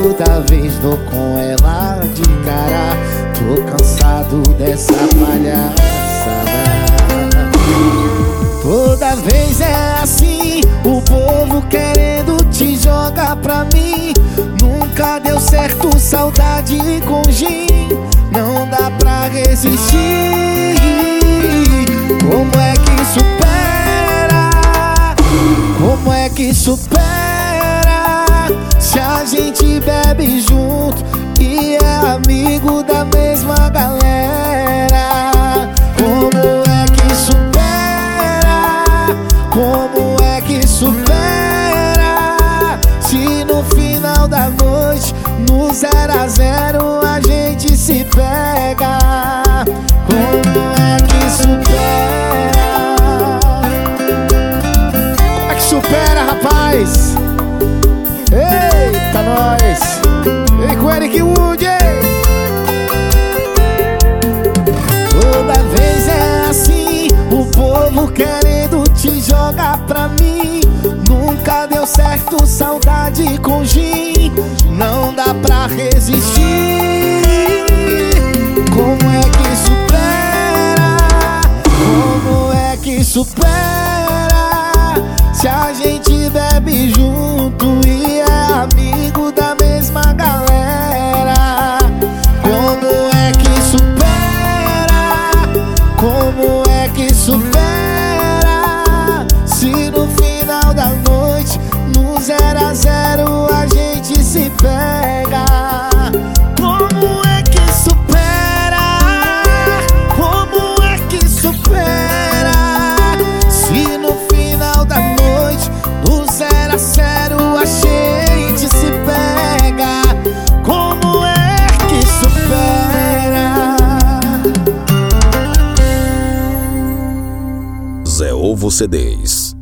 toda vez dou com ela de cara. Tô cansado dessa palhaçada. Toda vez é assim, o povo querendo te jogar pra mim. Nunca deu certo, saudade com gin. Não dá pra resistir. Como é que supera? Como é que supera? Se a gente bebe junto e é amigo da mesma galera. Como é que supera? Como é que supera? Se no final da noite, no 0 a 0, a gente se pega. Como é que supera? Como é que supera, rapaz? Eita, nós! Vem com Eric Wood, hein? Toda vez é assim, o povo querendo te jogar pra mim. Nunca deu certo, saudade com gin. Não dá pra resistir. Como é que supera? Como é que supera? Se a gente bebe junto e é amigo da mesma galera. Como é que supera? Como é que supera? Se no final da noite, no 0 a 0, a gente se pega. Como é que supera? Como é que supera? Se no final da noite, no 0 a 0, a gente se pega. Como é que supera? Zé Ovo CDs.